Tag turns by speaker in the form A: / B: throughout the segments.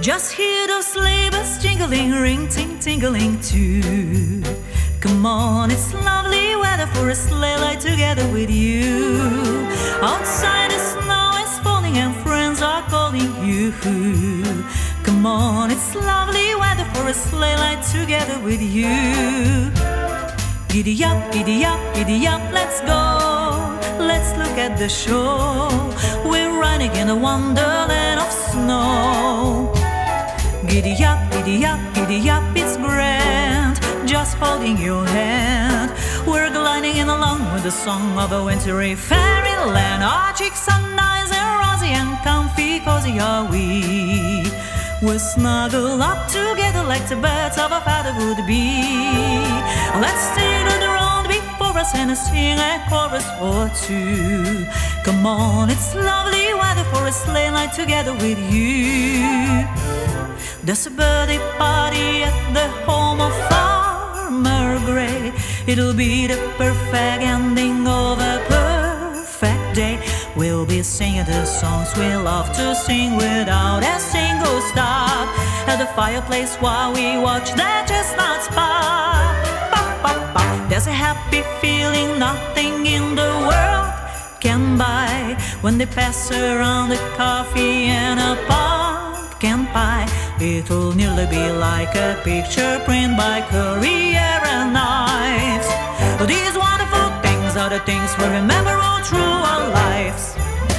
A: Just hear those sleigh bells jingling, ring, ting, tingling too. Come on, it's lovely weather for a sleigh ride together with you. Outside the snow is falling and friends are calling you. Come on, it's lovely weather for a sleigh ride together with you. Giddy up, giddy up, giddy up, let's go. Let's look at the show. We're riding in a wonderland of snow. Giddy up, giddy up, giddy up, it's grand. Just holding your hand. We're gliding in along with the song of a wintry fairyland. Our cheeks are nice and rosy and comfy, cozy are we. We'll snuggle up together like the birds of a feather would be. Let's sing the road before us and sing a chorus or two. Come on, it's lovely weather for a sleigh ride together with you. There's a birthday party at the home of Farmer Gray. It'll be the perfect ending of a perfect day. We'll be singing the songs we love to sing without a single stop. At the fireplace while we watch the chestnuts pop, pop, pop, pop. There's a happy feeling nothing in the world can buy when they pass around the coffee and a pumpkin pie. It'll nearly be like a picture print by Currier and Ives. These wonderful things are the things we remember all through our lives.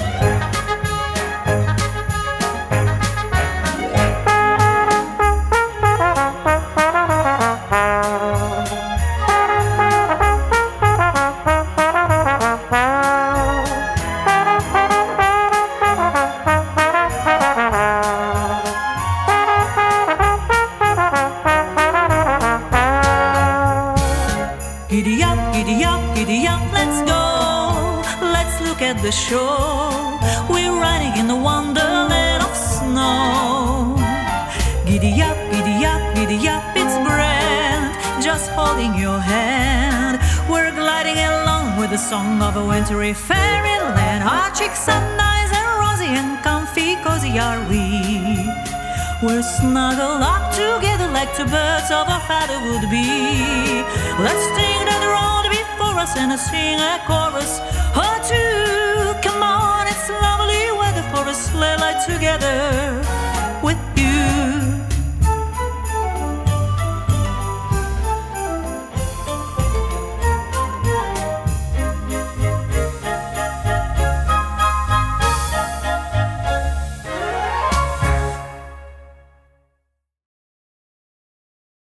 A: Giddy up, giddy up, giddy up, let's go. Let's look at the show. We're riding in the wonderland of snow. Giddy up, giddy up, giddy up, it's grand. Just holding your hand. We're gliding along with the song of a wintry fairyland. Our cheeks are nice and rosy and comfy, cozy are we. We're snuggled up together like two birds of a feather would be. Let's take that road before us and sing a chorus or two. Come on, it's lovely weather for a sleigh ride together.